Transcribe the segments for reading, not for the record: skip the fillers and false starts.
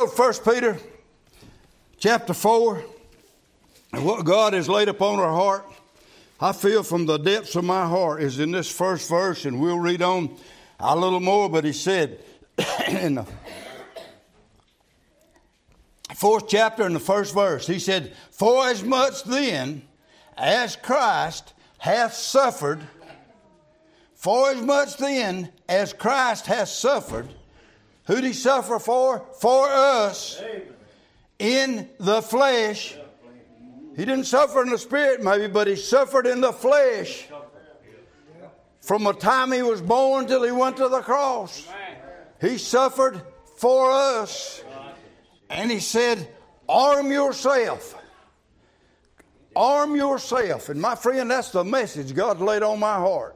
go to 1 Peter chapter 4. And what God has laid upon our heart, I feel from the depths of my heart, is in this first verse. And we'll read on a little more. But he said in the 4th chapter in the first verse, he said, "For as much then as Christ hath suffered, for as much then as Christ hath suffered," who did he suffer for? For us. In the flesh. He didn't suffer in the spirit maybe, but he suffered in the flesh. From the time he was born till he went to the cross. He suffered for us. And he said, arm yourself. Arm yourself. And my friend, that's the message God laid on my heart.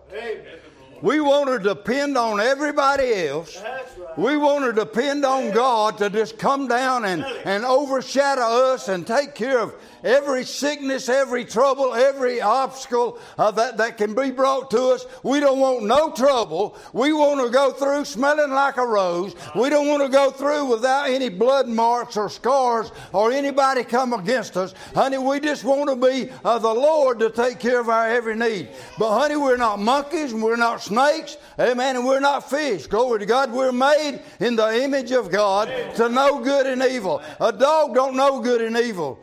We want to depend on everybody else. We want to depend on God to just come down and overshadow us and take care of every sickness, every trouble, every obstacle that can be brought to us. We don't want no trouble. We want to go through smelling like a rose. We don't want to go through without any blood marks or scars or anybody come against us. Honey, we just want to be the Lord to take care of our every need. But honey, we're not monkeys and we're not snakes. Amen. And we're not fish. Glory to God. We're made in the image of God to know good and evil. A dog don't know good and evil.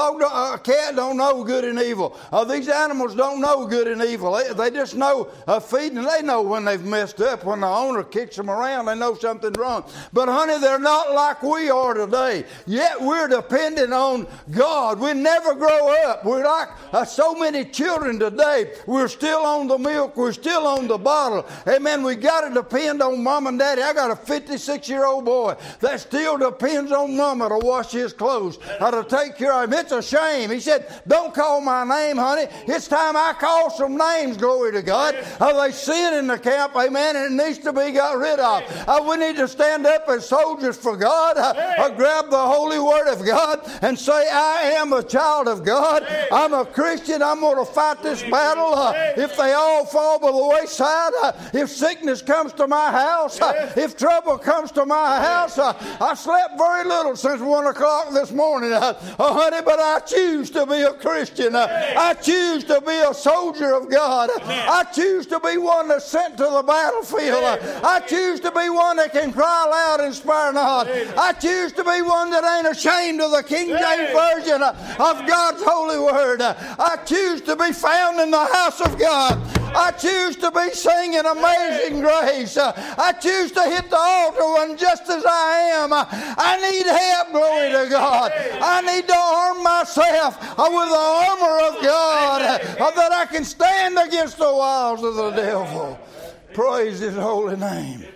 A cat don't know good and evil. These animals don't know good and evil. They just know feeding. They know when they've messed up. When the owner kicks them around, they know something's wrong. But honey, they're not like we are today. Yet we're dependent on God. We never grow up. We're like so many children today. We're still on the milk. We're still on the bottle. Amen. We got to depend on mom and daddy. I got a 56-year-old boy that still depends on mama to wash his clothes, to take care of him. It's a shame. He said, don't call my name, honey. It's time I call some names, glory to God. They sin in the camp, amen, and it needs to be got rid of. We need to stand up as soldiers for God, grab the holy word of God and say, I am a child of God. I'm a Christian. I'm going to fight this battle. If they all fall by the wayside, if sickness comes to my house, if trouble comes to my house, I slept very little since 1 o'clock this morning, honey, but I choose to be a Christian. I choose to be a soldier of God. I choose to be one that's sent to the battlefield. I choose to be one that can cry loud and spare not. I choose to be one that ain't ashamed of the King James Version of God's holy word. I choose to be found in the house of God. I choose to be singing Amazing Grace. I choose to hit the altar when just as I am. I need help, glory to God. I need to arm myself with the armor of God that I can stand against the wiles of the devil. Praise His holy name.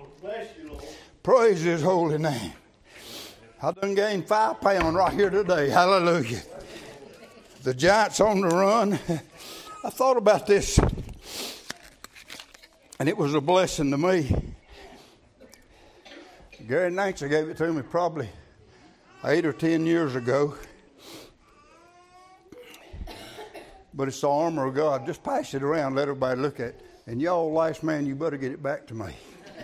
Praise His holy name. I done gained 5 pounds right here today. Hallelujah. The giant's on the run. I thought about this, and it was a blessing to me. Gary Nancy gave it to me probably 8 or 10 years ago. But it's the armor of God. Just pass it around, let everybody look at it. And y'all, last man, you better get it back to me.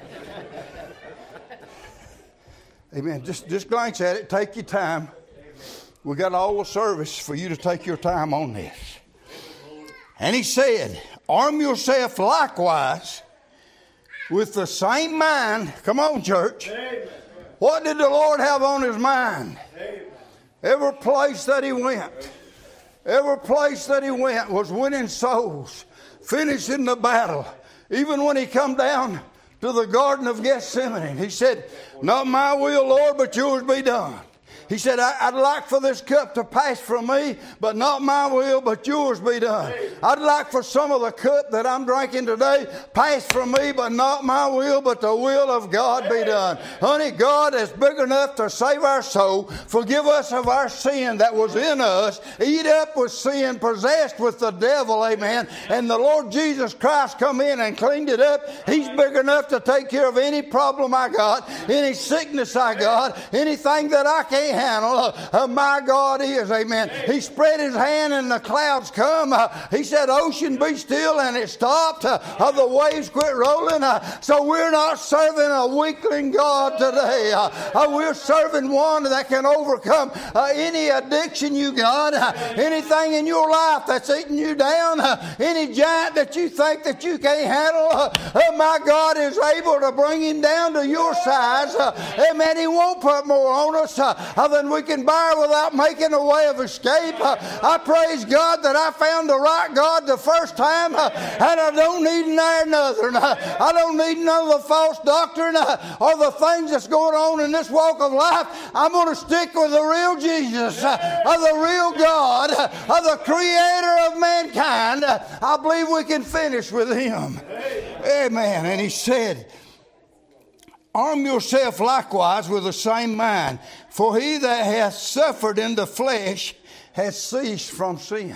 Amen. Just glance at it. Take your time. We got all the service for you to take your time on this. And he said, arm yourself likewise with the same mind. Come on, church. Amen. What did the Lord have on his mind? Amen. Every place that he went. Every place that he went was winning souls, finishing the battle. Even when he come down to the Garden of Gethsemane, he said, not my will, Lord, but yours be done. He said, I'd like for this cup to pass from me, but not my will, but yours be done. I'd like for some of the cup that I'm drinking today pass from me, but not my will, but the will of God be done. Honey, God is big enough to save our soul, forgive us of our sin that was in us, eat up with sin, possessed with the devil, amen. And the Lord Jesus Christ come in and cleaned it up. He's big enough to take care of any problem I got, any sickness I got, anything that I can't handle. My God is. Amen. He spread his hand and the clouds come. He said, ocean be still, and it stopped. The waves quit rolling. So we're not serving a weakling God today. We're serving one that can overcome any addiction you got, anything in your life that's eating you down, any giant that you think that you can't handle. My God is able to bring him down to your size. Amen. He won't put more on us than we can bear without making a way of escape. I praise God that I found the right God the first time, and I don't need another. I don't need none of the false doctrine or the things that's going on in this walk of life. I'm going to stick with the real Jesus, the real God, the creator of mankind. I believe we can finish with him. Amen. And he said, arm yourself likewise with the same mind, for he that hath suffered in the flesh has ceased from sin.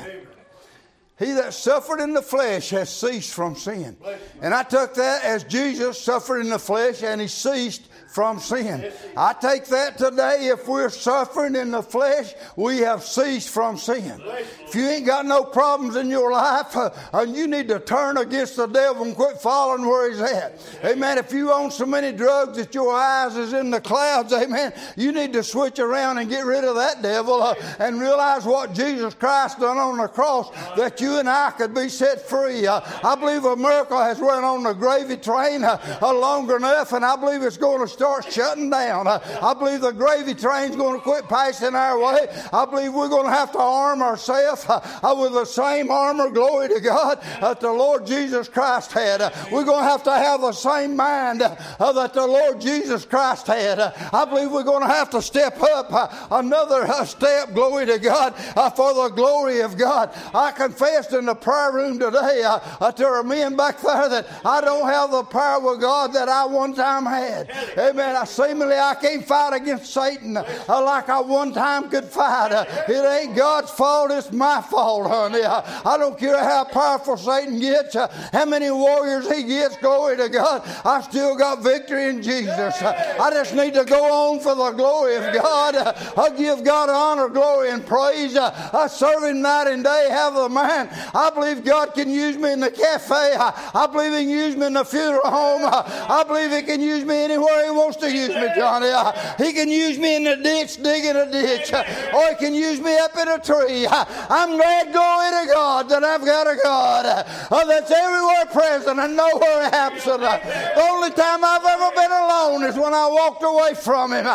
He that suffered in the flesh has ceased from sin. And I took that as Jesus suffered in the flesh and he ceased from sin. I take that today, if we're suffering in the flesh, we have ceased from sin. If you ain't got no problems in your life, you need to turn against the devil and quit following where he's at. Amen. If you own so many drugs that your eyes is in the clouds, amen, you need to switch around and get rid of that devil and realize what Jesus Christ done on the cross, that you and I could be set free. I believe America has run on the gravy train long enough, and I believe it's going to start shutting down. I believe the gravy train's going to quit passing our way. I believe we're going to have to arm ourselves with the same armor, glory to God, that the Lord Jesus Christ had. We're going to have the same mind that the Lord Jesus Christ had. I believe we're going to have to step up another step, glory to God, for the glory of God. I confessed in the prayer room today to our men back there that I don't have the power with God that I one time had. Amen. I can't fight against Satan like I one time could fight. It ain't God's fault, it's my fault, honey. I don't care how powerful Satan gets, how many warriors he gets, glory to God. I still got victory in Jesus. I just need to go on for the glory of God. I give God honor, glory, and praise. I serve him night and day, have the man. I believe God can use me in the cafe. I believe he can use me in the funeral home. I believe he can use me anywhere he wants to use me, Johnny. He can use me in the ditch, digging a ditch, or he can use me up in a tree. I'm glad, glory to God, that I've got a God that's everywhere present and nowhere absent. The only time I've ever been alone is when I walked away from him.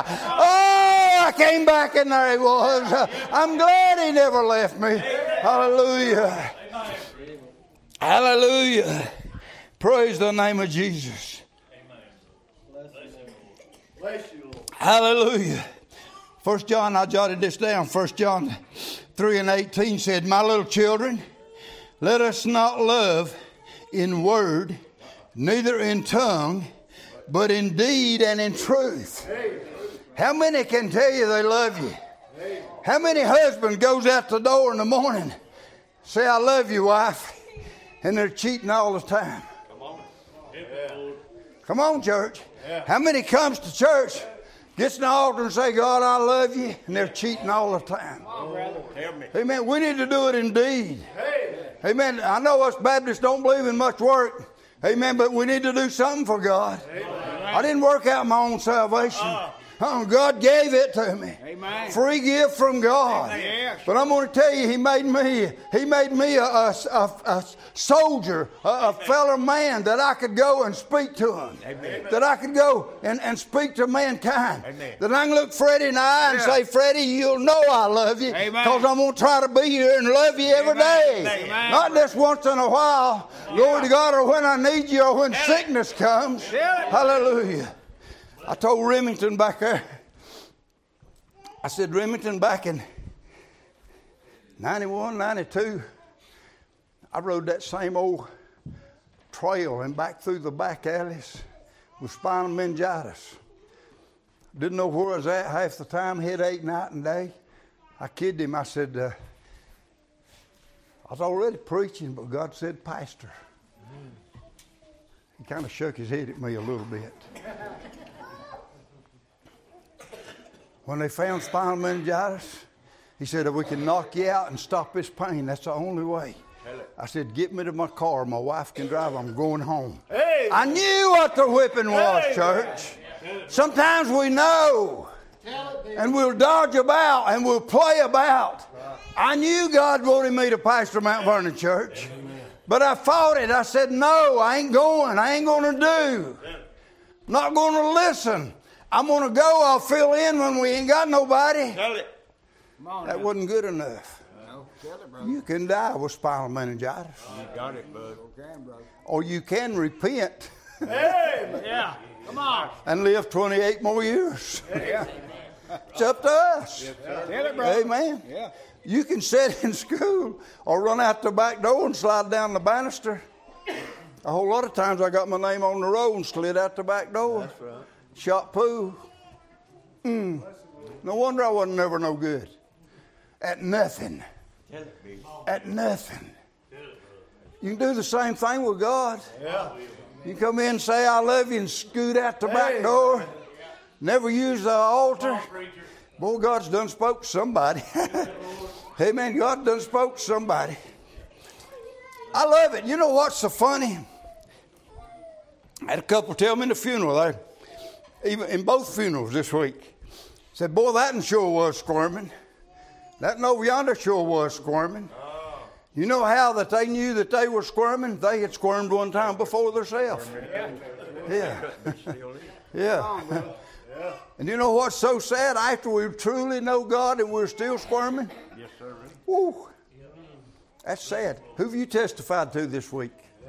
Oh, I came back and there he was. I'm glad he never left me. Hallelujah. Hallelujah. Praise the name of Jesus. Hallelujah. 1 John, I jotted this down. 1 John 3:18 said, my little children, let us not love in word, neither in tongue, but in deed and in truth. How many can tell you they love you? How many husband goes out the door in the morning, say, I love you, wife, and they're cheating all the time? Come on, church. How many comes to church, gets in the altar and say, God, I love you, and they're cheating all the time? Amen. We need to do it in deed. Amen. I know us Baptists don't believe in much work. Amen. But we need to do something for God. I didn't work out my own salvation. God gave it to me. Amen. Free gift from God. Amen. But I'm going to tell you, He made me a soldier, a fellow man that I could go and speak to him. Amen. That I could go and speak to mankind. Amen. That I can look Freddie in the eye and say, Freddie, you'll know I love you. Because I'm going to try to be here and love you every day. Amen. Not just once in a while. Glory to God, or when I need you, or when sickness comes. Hallelujah. I told Remington back there, I said, Remington, back in 91, 92, I rode that same old trail and back through the back alleys with spinal meningitis. Didn't know where I was at half the time, headache night and day. I kidded him. I said, I was already preaching, but God said, pastor. He kind of shook his head at me a little bit. When they found spinal meningitis, he said, if we can knock you out and stop this pain, that's the only way. I said, get me to my car. My wife can drive. I'm going home. Hey. I knew what the whipping was, church. Sometimes we know, and we'll dodge about, and we'll play about. I knew God wanted me to pastor Mount Vernon Church, but I fought it. I said, no, I ain't going. I ain't going to do. Not going to listen. I'm going to go. I'll fill in when we ain't got nobody. That wasn't good enough. You can die with spinal meningitis. You got it, bud. Or you can repent. Hey, yeah. Come on. And live 28 more years. Yeah. It's up to us. Yes, tell it, brother. Amen. Yeah. You can sit in school or run out the back door and slide down the banister. A whole lot of times I got my name on the road and slid out the back door. That's right. Shot poo. No wonder I wasn't never no good. At nothing. At nothing. You can do the same thing with God. Yeah. You come in and say, I love you, and scoot out the back door. Never use the altar. Boy, God's done spoke to somebody. Amen. God done spoke to somebody. I love it. You know what's so funny? I had a couple tell me in the funeral, even in both funerals this week, said, boy, that one sure was squirming. That one over yonder sure was squirming. You know how that they knew that they were squirming? They had squirmed one time before themselves. Yeah. Yeah. And you know what's so sad? After we truly know God and we're still squirming? Yes, sir. Woo. That's sad. Who have you testified to this week?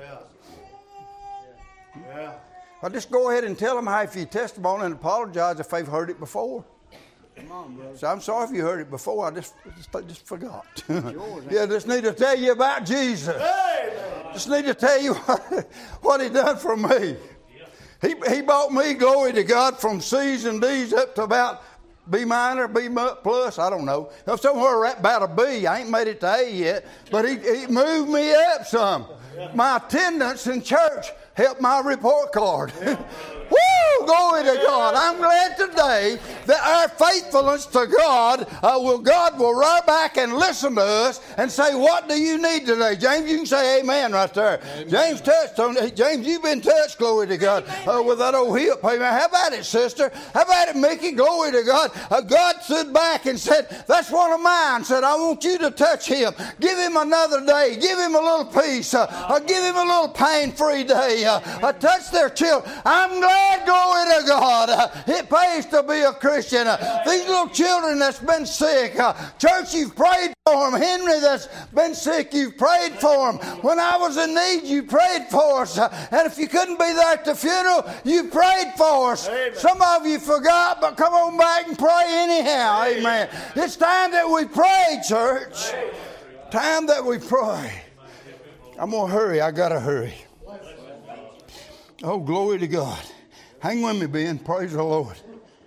Yeah. Well, just go ahead and tell them half your testimony and apologize if they've heard it before. Come on, brother. So I'm sorry if you heard it before. I just forgot. Yeah, just need to tell you about Jesus. Just need to tell you what He done for me. He brought me, glory to God, from C's and D's up to about B minor, B plus, I don't know. Somewhere right about a B. I ain't made it to A yet, but he moved me up some. My attendance in church helped my report card. Woo! Glory to God. I'm glad today that our faithfulness to God will right back and listen to us and say, what do you need today? James, you can say amen right there. Amen. James touched on it. James, you've been touched, glory to God, with that old hip. Amen. How about it, sister? How about it, Mickey? Glory to God. God stood back and said, that's one of mine. Said, I want you to touch him. Give him another day. Give him a little peace. Give him a little pain-free day. Touch their children. I'm glad, glory to God. It pays to be a Christian. These little children that's been sick. Church, you've prayed for them. Henry that's been sick, you've prayed for him. When I was in need, you prayed for us. And if you couldn't be there at the funeral, you prayed for us. Amen. Some of you forgot, but come on back and pray anyhow. Amen. It's time that we pray, church. Time that we pray. I'm going to hurry. I got to hurry. Oh, glory to God. Hang with me, Ben. Praise the Lord.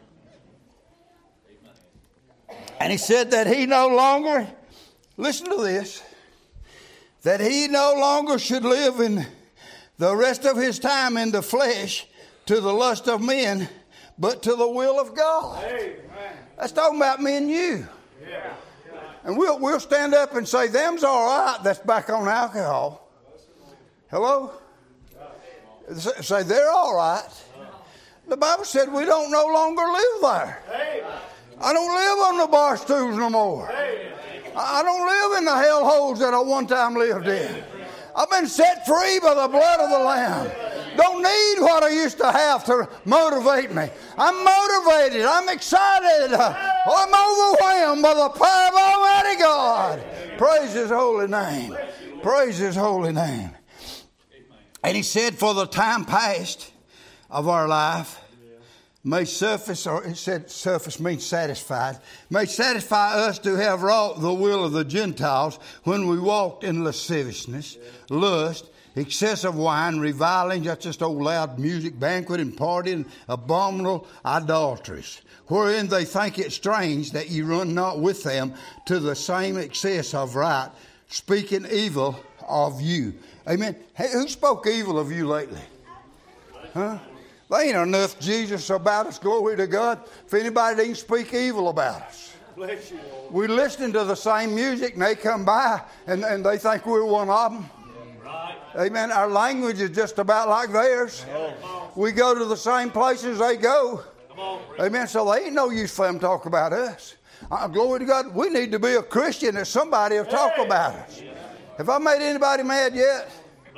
And he said that he no longer, listen to this, that he no longer should live in the rest of his time in the flesh to the lust of men, but to the will of God. Amen. That's talking about me and you. Yeah. And we'll stand up and say, them's all right that's back on alcohol. Hello? Say, they're all right. The Bible said we don't no longer live there. I don't live on the bar stools no more. I don't live in the hell holes that I one time lived in. I've been set free by the blood of the Lamb. Don't need what I used to have to motivate me. I'm motivated. I'm excited. I'm overwhelmed by the power of Almighty God. Praise His holy name. Praise His holy name. And he said, for the time past of our life may suffice, or it said suffice means satisfied, may satisfy us to have wrought the will of the Gentiles when we walked in lasciviousness, lust, excessive wine, reviling, that's just old loud music, banquet and partying, abominable idolatries, wherein they think it strange that ye run not with them to the same excess of right, speaking evil of you. Amen. Hey, who spoke evil of you lately? Huh? There ain't enough Jesus about us, glory to God, if anybody didn't speak evil about us. Bless you, Lord. We listen to the same music and they come by and they think we're one of them. Right. Amen. Our language is just about like theirs. We go to the same places they go. Amen. So they ain't no use for them to talk about us. Glory to God. We need to be a Christian that somebody will talk about us. Have I made anybody mad yet?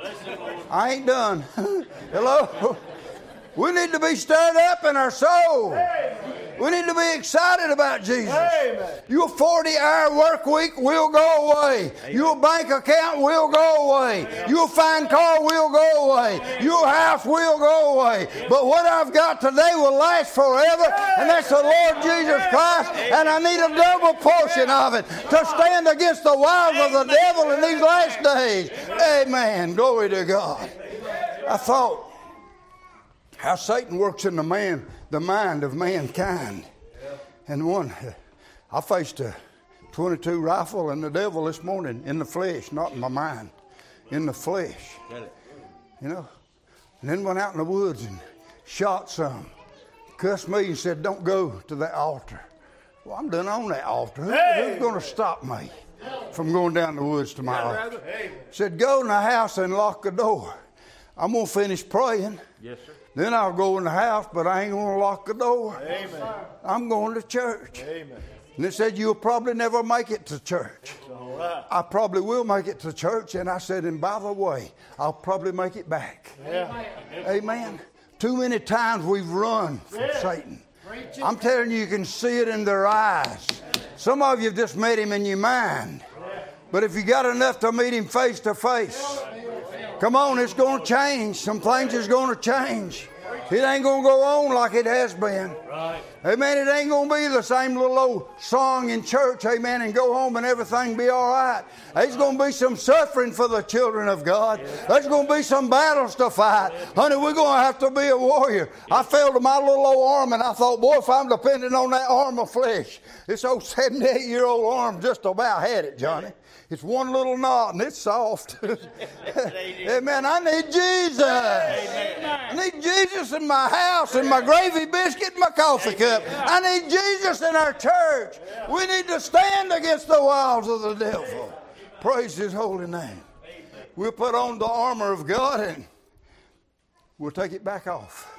I ain't done. Hello? We need to be stirred up in our soul. We need to be excited about Jesus. Your 40-hour work week will go away. Your bank account will go away. Your fine car will go away. Your house will go away. But what I've got today will last forever, and that's the Lord Jesus Christ, and I need a double portion of it to stand against the wiles of the devil in these last days. Amen. Glory to God. I thought how Satan works in the mind of mankind. And I faced a .22 rifle and the devil this morning in the flesh, not in my mind, in the flesh. You know, and then went out in the woods and shot some. Cussed me and said, don't go to that altar. Well, I'm done on that altar. Who's going to stop me from going down the woods to my altar? Said, go in the house and lock the door. I'm going to finish praying. Yes, sir. Then I'll go in the house, but I ain't going to lock the door. Amen. I'm going to church. Amen. And they said, you'll probably never make it to church. All right. I probably will make it to church. And I said, and by the way, I'll probably make it back. Yeah. Amen. Too many times we've run from Satan. I'm telling you, you can see it in their eyes. Some of you have just met him in your mind. But if you got enough to meet him face to face, come on, it's going to change. Some things is going to change. It ain't going to go on like it has been. Right. Amen. It ain't going to be the same little old song in church, amen, and go home and everything be all right. There's going to be some suffering for the children of God. There's going to be some battles to fight. Honey, we're going to have to be a warrior. I fell to my little old arm and I thought, boy, if I'm depending on that arm of flesh, this old 78-year-old arm just about had it, Johnny. It's one little knot and it's soft. Amen. I need Jesus. I need Jesus in my house, in my gravy biscuit, and my coffee cup. I need Jesus in our church. We need to stand against the wiles of the devil. Praise his holy name. We'll put on the armor of God and we'll take it back off.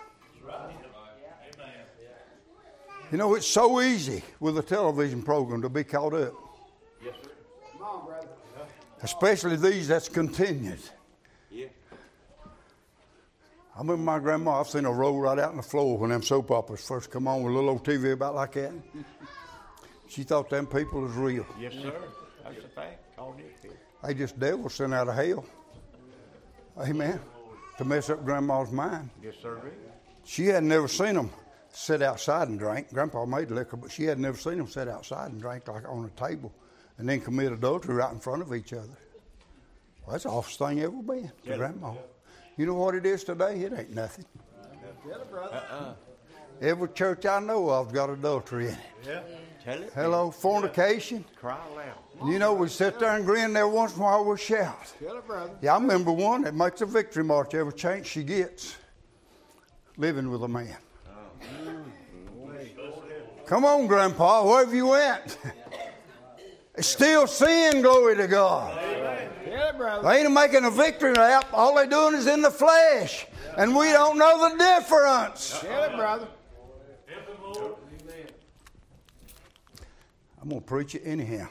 You know, it's so easy with a television program to be caught up. Especially these that's continued. Yeah. I remember my grandma, I've seen her roll right out on the floor when them soap operas first come on with a little old TV about like that. She thought them people was real. Yes, sir. That's a fact. All they just devils sent out of hell. Amen. To mess up Grandma's mind. Yes, sir. She had never seen them sit outside and drink. Grandpa made liquor, but she had never seen them sit outside and drink like on a table. And then commit adultery right in front of each other. Well, that's the awfulest thing ever been to Grandma. You know what it is today? It ain't nothing. Every church I know of got adultery in it. Yeah. Tell it. Hello, fornication. Cry loud. You know, we sit there and grin there once in a while we shout. Tell it, brother. Yeah, I remember one that makes a victory march every chance she gets. Living with a man. Come on, Grandpa, where have you went? It's still sin, glory to God. Yeah, brother. They ain't making a victory lap. All they're doing is in the flesh. And we don't know the difference. Yeah, brother. I'm going to preach it anyhow.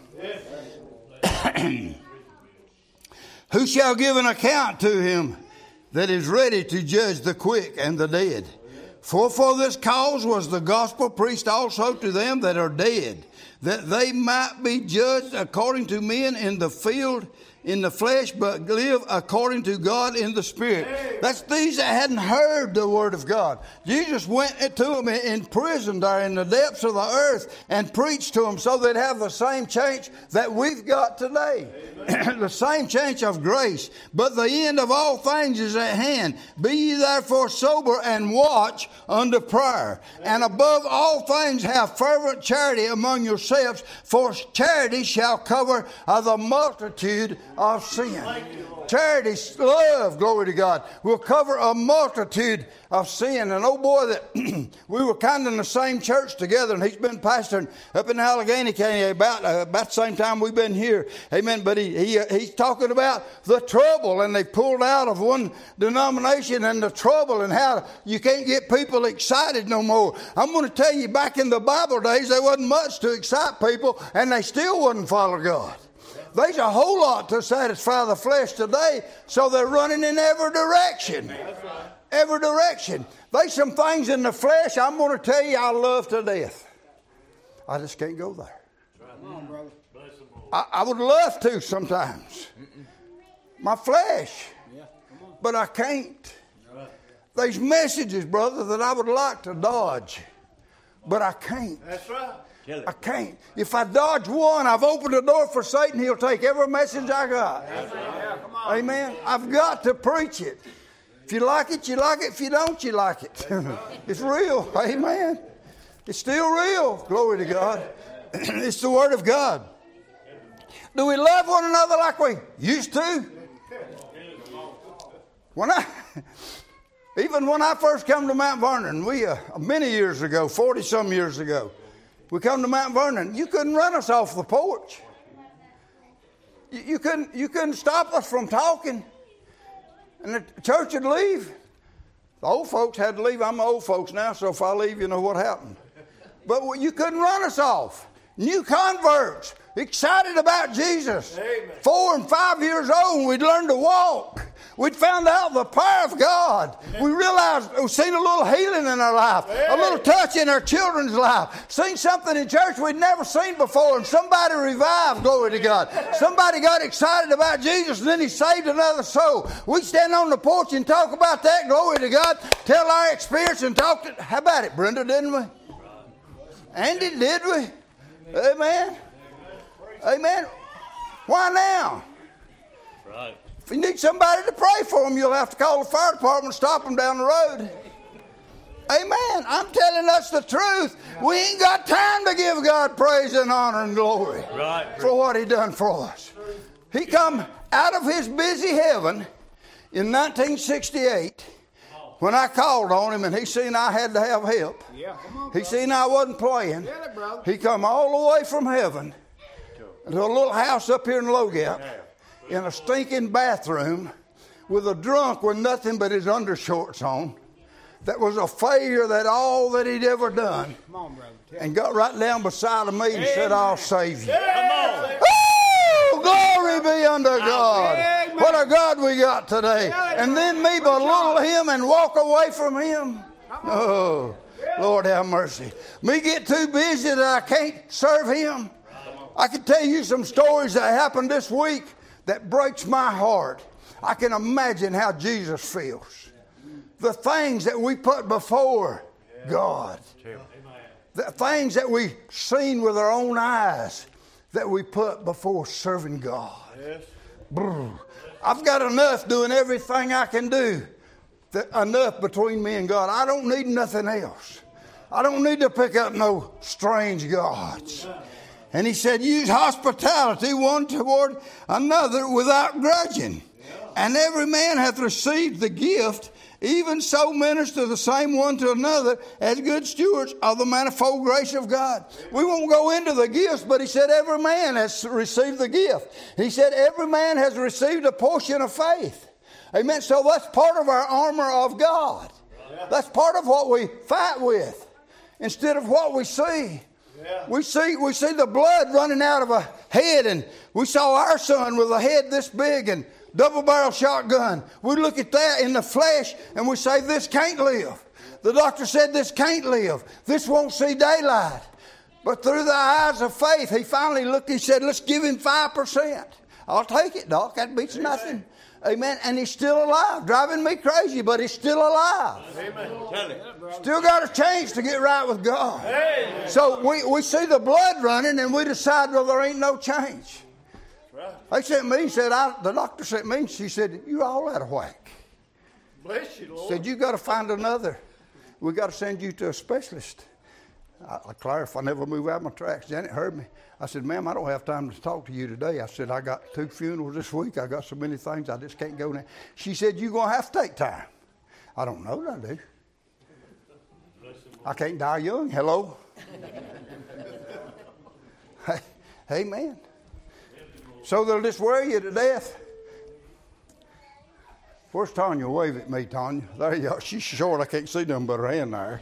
Who shall give an account to him that is ready to judge the quick and the dead? For this cause was the gospel preached also to them that are dead, that they might be judged according to men in the field, in the flesh, but live according to God in the Spirit. That's these that hadn't heard the Word of God. Jesus went to them in prison there in the depths of the earth and preached to them so they'd have the same change that we've got today. The same change of grace. But the end of all things is at hand. Be ye therefore sober and watch unto prayer. And above all things have fervent charity among yourselves, for charity shall cover the multitude of sin. Charity, love, glory to God, will cover a multitude of sin. An old boy that we were kind of in the same church together, and he's been pastoring up in Allegheny County about the same time we've been here. Amen. But he's talking about the trouble, and they pulled out of one denomination and the trouble and how you can't get people excited no more. I'm going to tell you, back in the Bible days, there wasn't much to excite people, and they still wouldn't follow God. There's a whole lot to satisfy the flesh today, so they're running in every direction. Every direction. There's some things in the flesh I'm going to tell you I love to death. I just can't go there. Come on, brother. I would love to sometimes. My flesh. But I can't. There's messages, brother, that I would like to dodge, but I can't. That's right. I can't. If I dodge one, I've opened the door for Satan. He'll take every message I got. Yeah, come on. Amen. I've got to preach it. If you like it, you like it. If you don't, you like it. It's real. Amen. It's still real. Glory to God. It's the Word of God. Do we love one another like we used to? Even when I first come to Mount Vernon, many years ago, 40-some years ago, we come to Mount Vernon. You couldn't run us off the porch. You couldn't stop us from talking. And the church would leave. The old folks had to leave. I'm old folks now, so if I leave, you know what happened. But you couldn't run us off. New converts, excited about Jesus. Amen. 4 and 5 years old, and we'd learned to walk. We'd found out the power of God. Amen. We realized we'd seen a little healing in our life, a little touch in our children's life, seen something in church we'd never seen before, and somebody revived, glory to God. Somebody got excited about Jesus, and then he saved another soul. We'd stand on the porch and talk about that, glory to God, tell our experience and talk to... How about it, Brenda, didn't we? Andy, did we? Amen. Amen. Why now? Right. If you need somebody to pray for them, you'll have to call the fire department and stop them down the road. Amen. I'm telling us the truth. We ain't got time to give God praise and honor and glory for what he done for us. He come out of his busy heaven in 1968 when I called on him, and he seen I had to have help. Yeah, come on, he seen I wasn't playing. Get it, brother. He come all the way from heaven to a little house up here in Low Gap in a stinking bathroom with a drunk with nothing but his undershorts on. That was a failure that all that he'd ever done. Come on, brother. And got right down beside of me and said, I'll save you. Come on. Glory be unto God. What a God we got today. And then me belittle him and walk away from him. Oh, Lord have mercy. Me get too busy that I can't serve him. I can tell you some stories that happened this week that breaks my heart. I can imagine how Jesus feels. The things that we put before God. The things that we seen with our own eyes that we put before serving God. Yes. I've got enough doing everything I can do. Enough between me and God. I don't need nothing else. I don't need to pick up no strange gods. And he said, use hospitality one toward another without grudging. And every man hath received the gift, even so minister the same one to another as good stewards of the manifold grace of God. We won't go into the gifts, but he said every man has received the gift. He said every man has received a portion of faith. Amen. So that's part of our armor of God. That's part of what we fight with instead of what we see. We see the blood running out of a head, and we saw our son with a head this big and double-barrel shotgun. We look at that in the flesh and we say, this can't live. The doctor said this can't live. This won't see daylight. But through the eyes of faith, he finally looked and said, let's give him 5%. I'll take it, Doc. That beats nothing. Amen. And he's still alive. Driving me crazy, but he's still alive. Amen. Still got a chance to get right with God. Amen. So we see the blood running and we decide, well, there ain't no change. They sent me, the doctor sent me, and she said, you're all out of whack. Bless you, Lord. Said, you got to find another. We got to send you to a specialist. I clarify, I never move out of my tracks. Janet heard me. I said, ma'am, I don't have time to talk to you today. I said, I got 2 funerals this week. I got so many things, I just can't go now. She said, you're going to have to take time. I don't know what I do. I can't die young. Hello? Amen. So they'll just worry you to death. Where's Tanya? Wave at me, Tanya. There you are. She's short. I can't see nothing but her hand there.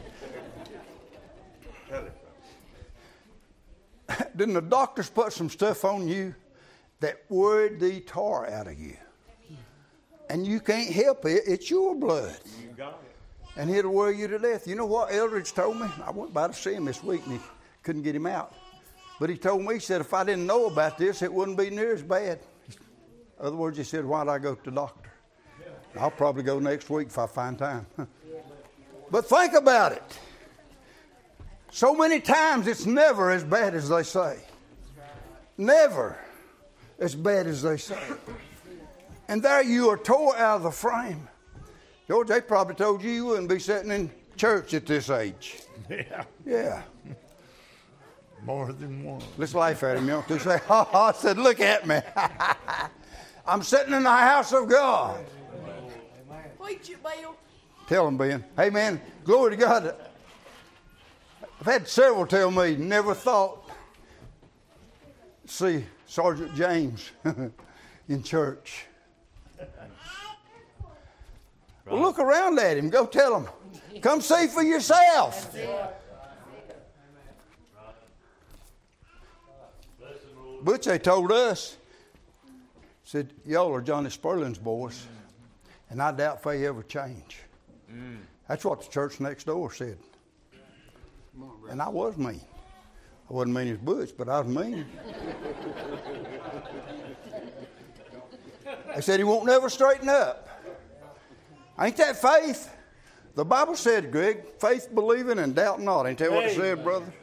Didn't the doctors put some stuff on you that worried the tar out of you? And you can't help it. It's your blood. You got it. And it'll worry you to death. You know what Eldridge told me? I went by to see him this week and he couldn't get him out. But he told me, he said, if I didn't know about this, it wouldn't be near as bad. In other words, he said, why'd I go to the doctor? I'll probably go next week if I find time. But think about it. So many times it's never as bad as they say. Never as bad as they say. And there you are tore out of the frame. George, they probably told you wouldn't be sitting in church at this age. Yeah. Yeah. More than one. Let's laugh at him, you know. They say, ha ha, I said, look at me. I'm sitting in the house of God. Preach it, Bill. Tell him, Ben. Hey, man, glory to God. I've had several tell me, never thought to see Sergeant James in church. Well, look around at him. Go tell him. Come see for yourself. Butch, they told us, said, y'all are Johnny Sperling's boys, and I doubt if they ever change. That's what the church next door said. And I was mean. I wasn't mean as Butch, but I was mean. They said he won't never straighten up. Ain't that faith? The Bible said, Greg, faith believing and doubt not. Ain't that what it said, brother?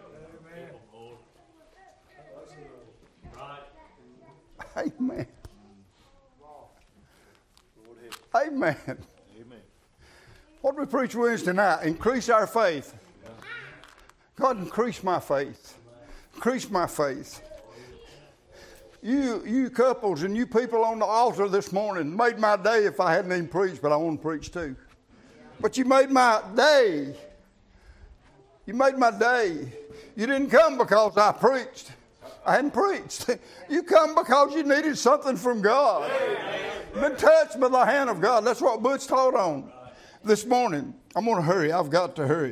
Amen. Amen. Amen. What did we preach Wednesday night? Increase our faith. God, increase my faith. Increase my faith. You couples and you people on the altar this morning made my day if I hadn't even preached, but I want to preach too. But you made my day. You made my day. You didn't come because I preached. I hadn't preached. You come because you needed something from God. Been touched by the hand of God. That's what Butch taught on this morning. I'm going to hurry. I've got to hurry.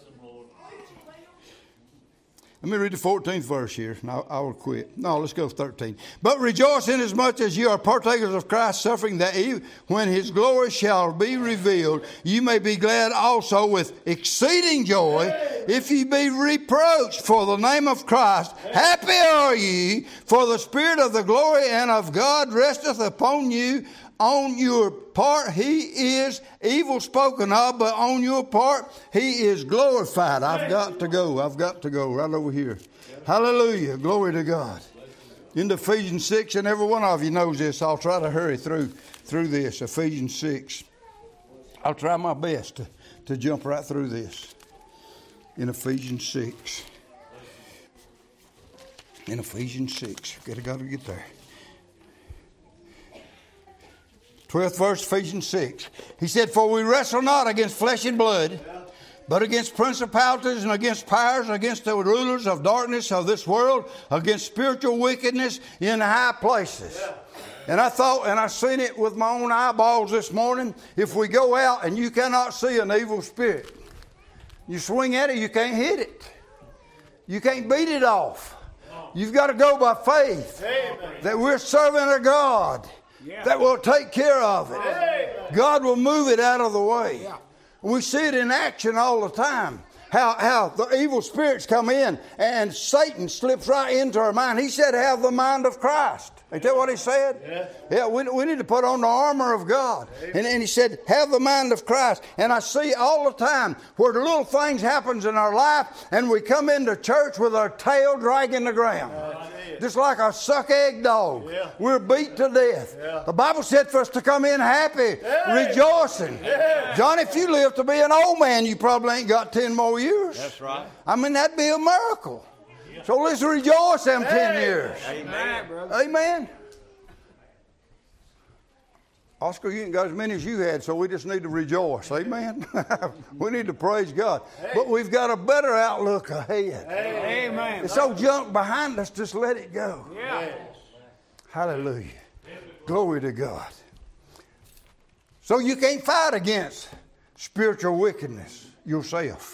Let me read the 14th verse here, and I will quit. No, let's go 13. But rejoice inasmuch as you are partakers of Christ's suffering, that when his glory shall be revealed, you may be glad also with exceeding joy, if ye be reproached for the name of Christ. Happy are ye, for the Spirit of the glory and of God resteth upon you. On your part he is evil spoken of, but on your part he is glorified. I've got to go right over here. Hallelujah. Glory to God. Into Ephesians 6, and every one of you knows this. I'll try to hurry through this. Ephesians 6. I'll try my best to jump right through this. In Ephesians 6. In Ephesians 6. Got to get there. 12th verse, Ephesians 6. He said, for we wrestle not against flesh and blood, but against principalities and against powers, against the rulers of darkness of this world, against spiritual wickedness in high places. And I thought, and I seen it with my own eyeballs this morning, if we go out and you cannot see an evil spirit, you swing at it, you can't hit it. You can't beat it off. You've got to go by faith that we're serving a God that will take care of it. God will move it out of the way. We see it in action all the time. How the evil spirits come in and Satan slips right into our mind. He said, have the mind of Christ. Ain't that what he said? Yeah, we need to put on the armor of God. And he said, have the mind of Christ. And I see all the time where the little things happens in our life and we come into church with our tail dragging the ground. Just like a suck-egg dog. Yeah. We're beat to death. Yeah. The Bible said for us to come in happy, rejoicing. Yeah. John, if you live to be an old man, you probably ain't got 10 more years. That's right. I mean, that'd be a miracle. So let's rejoice them 10 years. Amen. Amen. Oscar, you ain't got as many as you had, so we just need to rejoice. Amen. We need to praise God. But we've got a better outlook ahead. Amen. It's so junk behind us, just let it go. Yeah. Hallelujah. Glory to God. So you can't fight against spiritual wickedness yourself.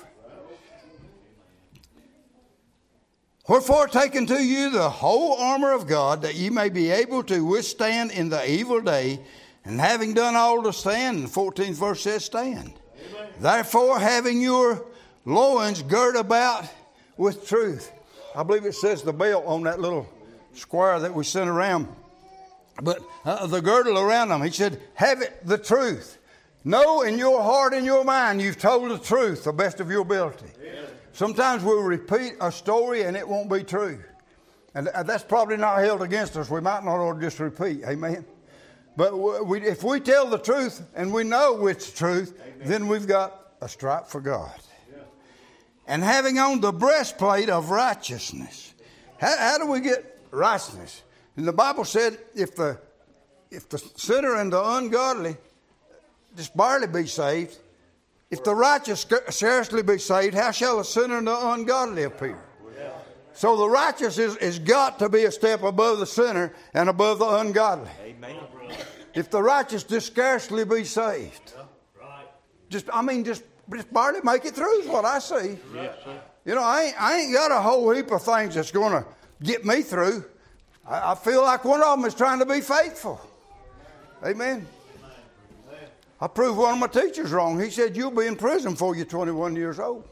Wherefore, take unto you the whole armor of God, that ye may be able to withstand in the evil day, and having done all to stand, the 14th verse says, stand. Amen. Therefore, having your loins girt about with truth. I believe it says the belt on that little square that we sent around. But the girdle around them, he said, have it the truth. Know in your heart and your mind you've told the truth, the best of your ability. Amen. Sometimes we'll repeat a story and it won't be true. And that's probably not held against us. We might not ought to just repeat. Amen. But if we tell the truth and we know it's the truth, amen, then we've got a stripe for God. Yeah. And having on the breastplate of righteousness. How do we get righteousness? And the Bible said if the sinner and the ungodly just barely be saved, if the righteous scarcely be saved, how shall the sinner and the ungodly appear? Yeah. So the righteous is got to be a step above the sinner and above the ungodly. Amen. If the righteous just scarcely be saved, just barely make it through is what I see. Yes, sir. You know, I ain't got a whole heap of things that's going to get me through. I feel like one of them is trying to be faithful. Amen. I proved one of my teachers wrong. He said, you'll be in prison before you're 21 years old.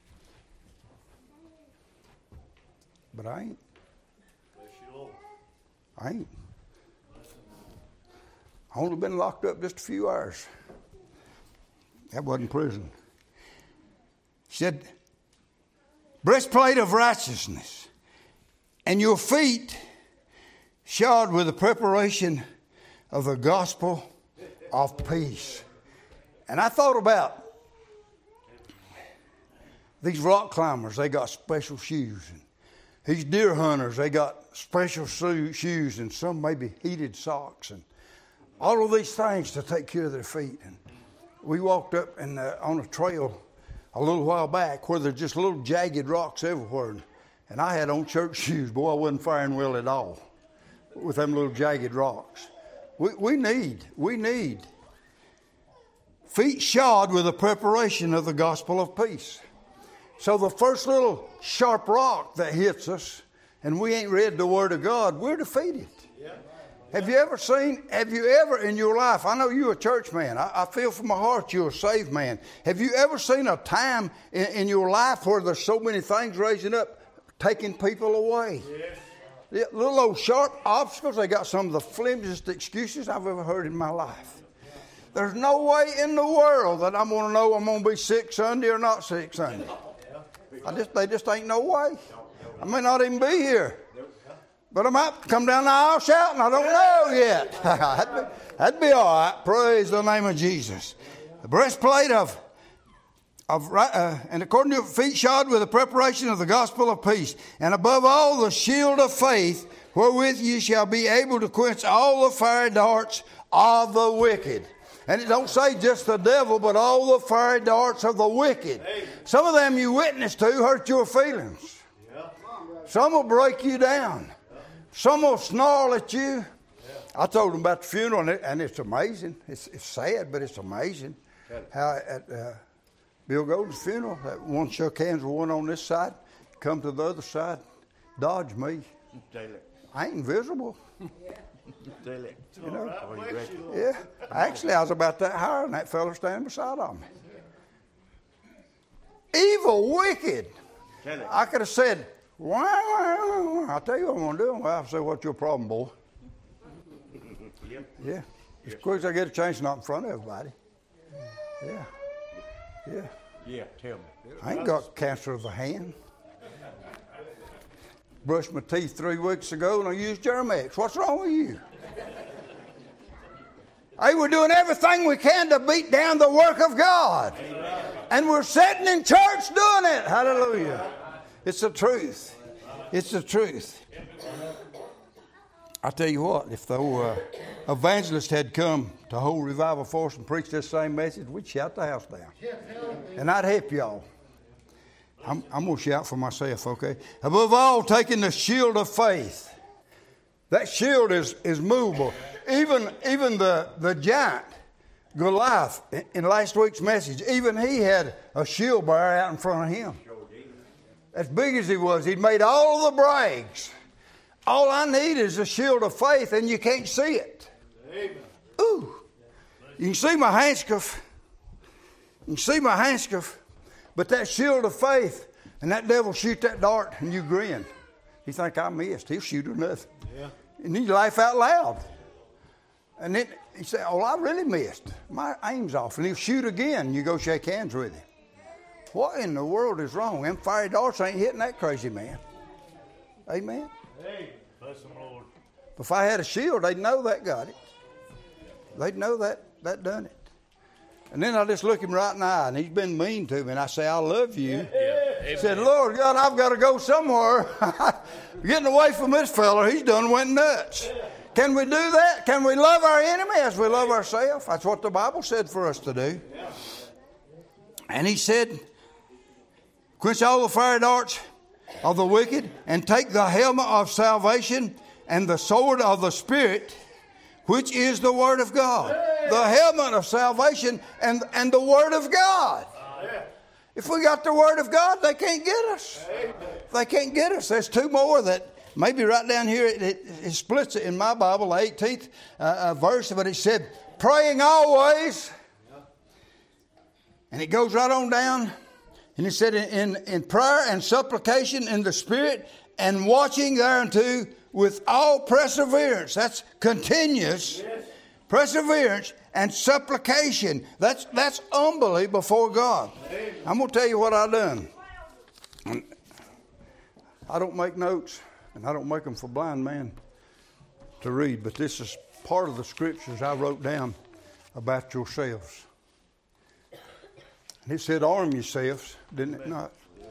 But I ain't. I ain't. I only been locked up just a few hours. That wasn't prison. He said, breastplate of righteousness, and your feet shod with the preparation of the gospel of peace. And I thought about these rock climbers, they got special shoes. And these deer hunters, they got special shoes, and some maybe heated socks, and all of these things to take care of their feet. And we walked up and on a trail a little while back where there's just little jagged rocks everywhere. And I had on church shoes. Boy, I wasn't faring well at all with them little jagged rocks. We need feet shod with the preparation of the gospel of peace. So the first little sharp rock that hits us and we ain't read the Word of God, we're defeated. Yeah. Have you ever in your life, I know you're a church man, I feel from my heart you're a saved man. Have you ever seen a time in your life where there's so many things raising up, taking people away? Yes. Yeah, little old sharp obstacles, they got some of the flimsiest excuses I've ever heard in my life. There's no way in the world that I'm going to know I'm going to be sick Sunday or not sick Sunday. They just ain't no way. I may not even be here. But I might come down the aisle shouting. I don't know yet. that'd be all right. Praise the name of Jesus. The breastplate and according to your feet shod with the preparation of the gospel of peace. And above all, the shield of faith, wherewith ye shall be able to quench all the fiery darts of the wicked. And it don't say just the devil, but all the fiery darts of the wicked. Some of them you witness to hurt your feelings. Some will break you down. Some will snarl at you. I told them about the funeral, and it's amazing. It's sad, but it's amazing how at Bill Golden's funeral, that one shook hands with one on this side, come to the other side, dodge me. I ain't invisible. You know? Yeah. Actually, I was about that higher than that fella standing beside of me. Evil, wicked. I could have said, wow, I'll tell you what I'm going to do. Well, I'll say, what's your problem, boy? Yeah. As quick as I get a chance, not in front of everybody. Yeah. Yeah, tell me. I ain't got cancer of the hand. brushed my teeth 3 weeks ago and I used Germ-X. What's wrong with you? Hey, we're doing everything we can to beat down the work of God. And we're sitting in church doing it. Hallelujah. It's the truth. It's the truth. I tell you what, if the old evangelist had come to hold revival for us and preach this same message, we'd shout the house down. And I'd help y'all. I'm going to shout for myself, okay? Above all, taking the shield of faith. That shield is movable. Even the giant, Goliath, in last week's message, even he had a shield bearer out in front of him. As big as he was, he'd made all of the brags. All I need is a shield of faith, and you can't see it. Ooh. You can see my handkerchief. You can see my handkerchief. But that shield of faith, and that devil shoot that dart, and you grin. You think I missed. He'll shoot or nothing. Yeah. And you laugh out loud. And then he said, oh, I really missed. My aim's off. And he'll shoot again, and you go shake hands with him. What in the world is wrong? Them fiery darts ain't hitting that crazy man. Amen? Hey, bless the Lord. If I had a shield, they'd know that got it. They'd know that done it. And then I just look him right in the eye, and he's been mean to me, and I say, I love you. Yeah. He said, Lord God, I've got to go somewhere. Getting away from this fella, he's done went nuts. Can we do that? Can we love our enemy as we love ourselves? That's what the Bible said for us to do. And he said, quench all the fiery darts of the wicked, and take the helmet of salvation and the sword of the Spirit, which is the Word of God. The helmet of salvation and the Word of God. If we got the Word of God, they can't get us. They can't get us. There's two more that maybe right down here, it splits it in my Bible, the 18th verse, but it said, praying always. And it goes right on down. And it said, in prayer and supplication in the Spirit, and watching thereunto with all perseverance. That's continuous. Yes. Perseverance and supplication. That's humbly before God. Amen. I'm going to tell you what I done. I don't make notes, and I don't make them for blind man to read, but this is part of the scriptures I wrote down about yourselves. And it said, arm yourselves, didn't it not?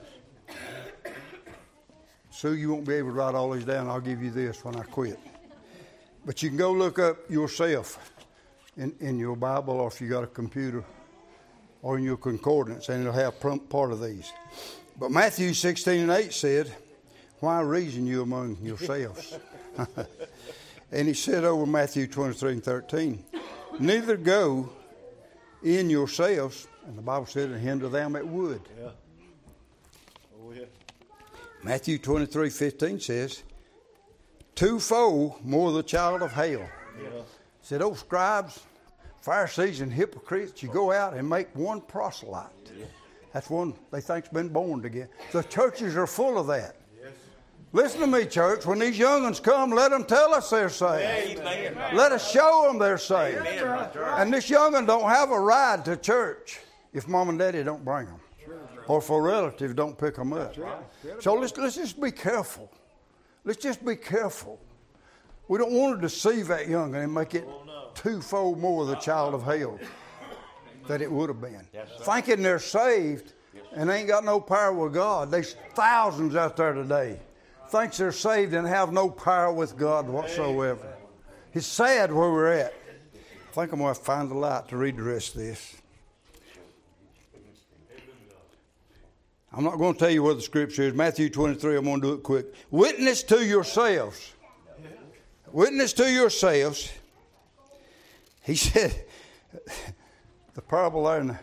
Sue, you won't be able to write all these down. I'll give you this when I quit. But you can go look up yourself in your Bible, or if you got a computer, or in your concordance, and it'll have part of these. But Matthew 16:8 said, why reason you among yourselves? And he said over Matthew 23:13, neither go in yourselves, and the Bible said, and hinder them that would. Yeah. Oh, yeah. Matthew 23:15 says, twofold more the child of hell. Yeah. Said, oh, scribes, Pharisees, and hypocrites, you go out and make one proselyte. Yeah. That's one they think's been born again. The churches are full of that. Yes. Listen to me, church. When these young ones come, let them tell us they're saved. Amen. Let us show them they're saved. Amen. And this young one don't have a ride to church if mom and daddy don't bring them. Or if a relative don't pick them up. So let's just be careful. Let's just be careful. We don't want to deceive that young and make it twofold more the child of hell that it would have been. Thinking they're saved and ain't got no power with God. There's thousands out there today thinks they're saved and have no power with God whatsoever. It's sad where we're at. I think I'm going to find the light to read the rest of this. I'm not going to tell you where the scripture is. Matthew 23, I'm going to do it quick. Witness to yourselves. Witness to yourselves. He said, the parable there in the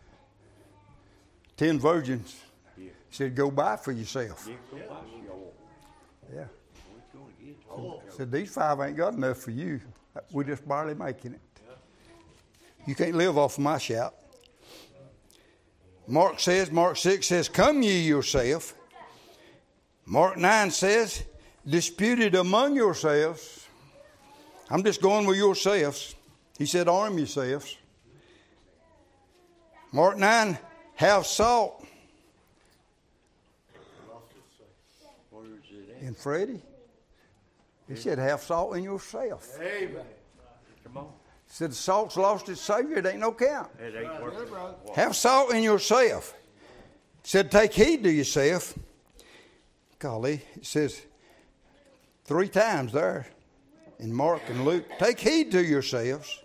10 virgins, he said, go buy for yourself. Yeah. He said, these 5 ain't got enough for you. We're just barely making it. You can't live off of my shout. Mark 6 says, come ye yourself. Mark 9 says, disputed among yourselves. I'm just going with yourselves. He said, arm yourselves. Mark 9, have salt. In and Freddie. He said, have salt in yourself. Amen. Come on. He said, the salt's lost its Savior. It ain't no count. It ain't working. Have salt in yourself. He said, take heed to yourself. Golly, it says 3 times there in Mark and Luke. Take heed to yourselves.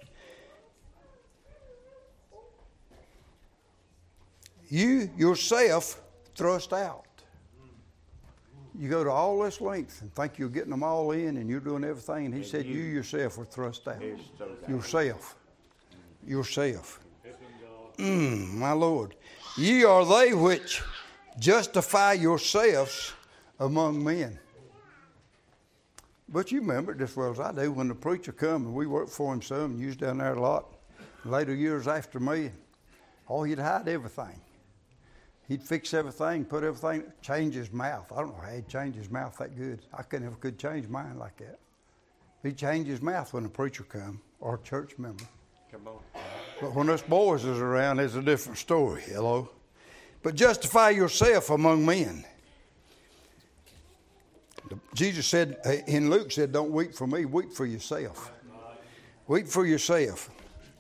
You yourself thrust out. You go to all this length and think you're getting them all in and you're doing everything. And he said, you yourself were thrust out. Yourself. Yourself. My Lord. Ye are they which justify yourselves among men. But you remember it as well as I do when the preacher come and we worked for him some and you was down there a lot. Later years after me, he'd hide everything. He'd fix everything, put everything, change his mouth. I don't know how he'd change his mouth that good. I never could change mine like that. He'd change his mouth when a preacher come or a church member. Come on. But when us boys is around, it's a different story. Hello? But justify yourself among men. Jesus said, in Luke said, don't weep for me, weep for yourself. Weep for yourself.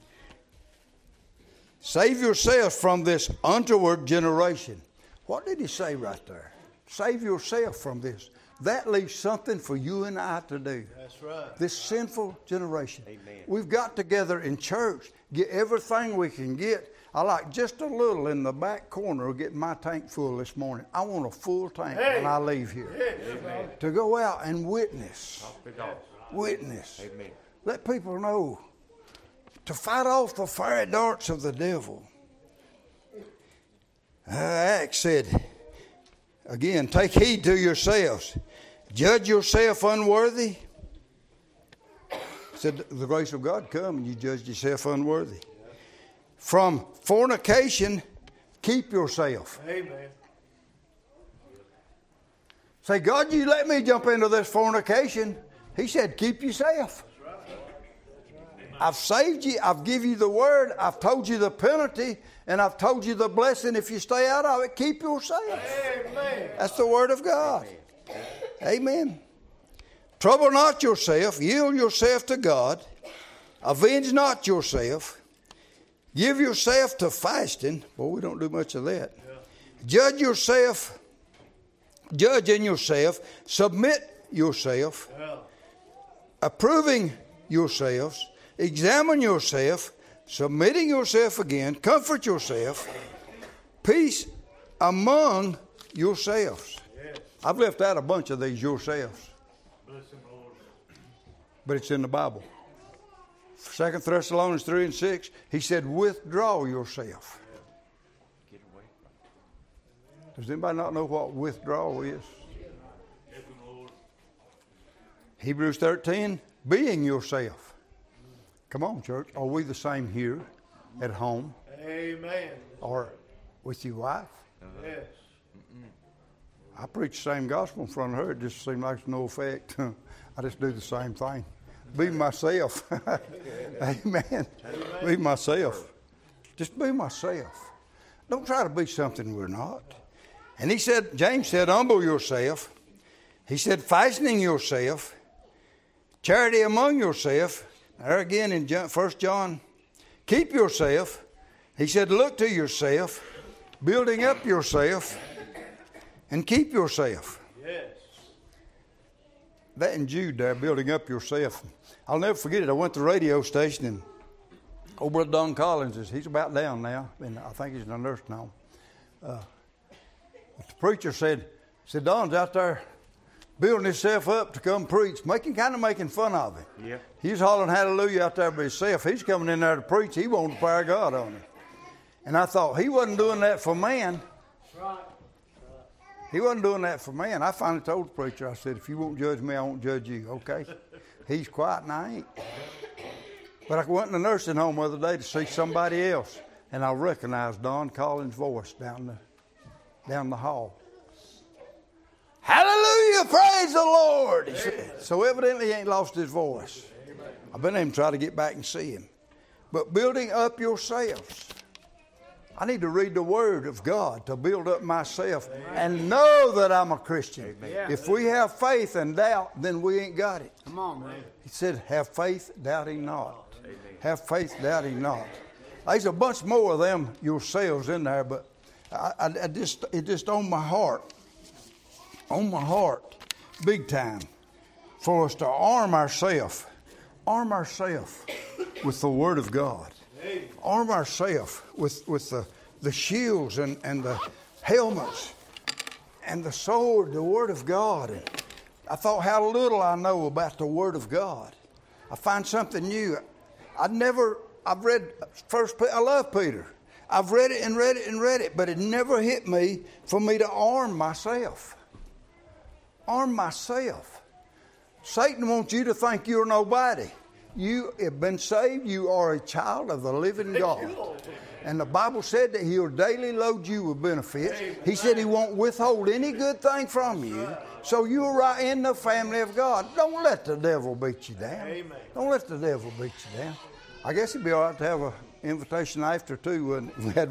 Save yourself from this untoward generation. What did he say right there? Save yourself from this. That leaves something for you and I to do. That's right. This sinful generation. Amen. We've got together in church, get everything we can get. I like just a little in the back corner of getting my tank full this morning. I want a full tank when I leave here. Amen. To go out and witness. Witness. Amen. Let people know. To fight off the fiery darts of the devil. Acts said, again, take heed to yourselves. Judge yourself unworthy. Said the grace of God come and you judge yourself unworthy. From fornication, keep yourself. Amen. Say, God, you let me jump into this fornication. He said, keep yourself. I've saved you. I've given you the word. I've told you the penalty. And I've told you the blessing if you stay out of it. Keep yourself. Amen. That's the word of God. Amen. Trouble not yourself. Yield yourself to God. Avenge not yourself. Give yourself to fasting. Boy, we don't do much of that. Judge yourself. Judge in yourself. Submit yourself. Approving yourselves. Examine yourself, submitting yourself again, comfort yourself, peace among yourselves. Yes. I've left out a bunch of these yourselves. But it's in the Bible. 2 Thessalonians 3 and 6, he said, withdraw yourself. Get away. Does anybody not know what withdrawal is? Hebrews 13, being yourself. Come on, church. Are we the same here at home? Amen. Or with your wife? Yes. I preach the same gospel in front of her. It just seems like it's no effect. I just do the same thing. Be myself. Amen. Be myself. Just be myself. Don't try to be something we're not. And he said, James said, humble yourself. He said, fastening yourself. Charity among yourself. There again in 1 John, keep yourself. He said, look to yourself, building up yourself, and keep yourself. Yes. That in Jude there, building up yourself. I'll never forget it. I went to the radio station, and old brother Don Collins, he's about down now, and I think he's in a nursing home. The preacher said, Don's out there building himself up to come preach, kind of making fun of him. Yeah. He's hollering hallelujah out there by himself. He's coming in there to preach. He wanted the power of God on him. And I thought, he wasn't doing that for man. He wasn't doing that for man. I finally told the preacher, I said, if you won't judge me, I won't judge you, okay? He's quiet and I ain't. But I went in the nursing home the other day to see somebody else, and I recognized Don Collins' voice down the hall. Hallelujah, praise the Lord. He said. So evidently he ain't lost his voice. I've been able to try to get back and see him. But building up yourselves. I need to read the Word of God to build up myself and know that I'm a Christian. If we have faith and doubt, then we ain't got it. Come on, man. He said, have faith, doubting not. Have faith, doubting not. There's a bunch more of them yourselves in there, but it just on my heart, big time, for us to arm ourselves with the Word of God. Arm ourselves with the shields and the helmets and the sword, the Word of God. And I thought how little I know about the Word of God. I find something new. I've read I love Peter. I've read it and read it and read it, but it never hit me for me to arm myself. Arm myself. Satan wants you to think you're nobody. You have been saved. You are a child of the living God. And the Bible said that He'll daily load you with benefits. He said He won't withhold any good thing from you. So you're right in the family of God. Don't let the devil beat you down. Don't let the devil beat you down. I guess it'd be all right to have an invitation after too, wouldn't it?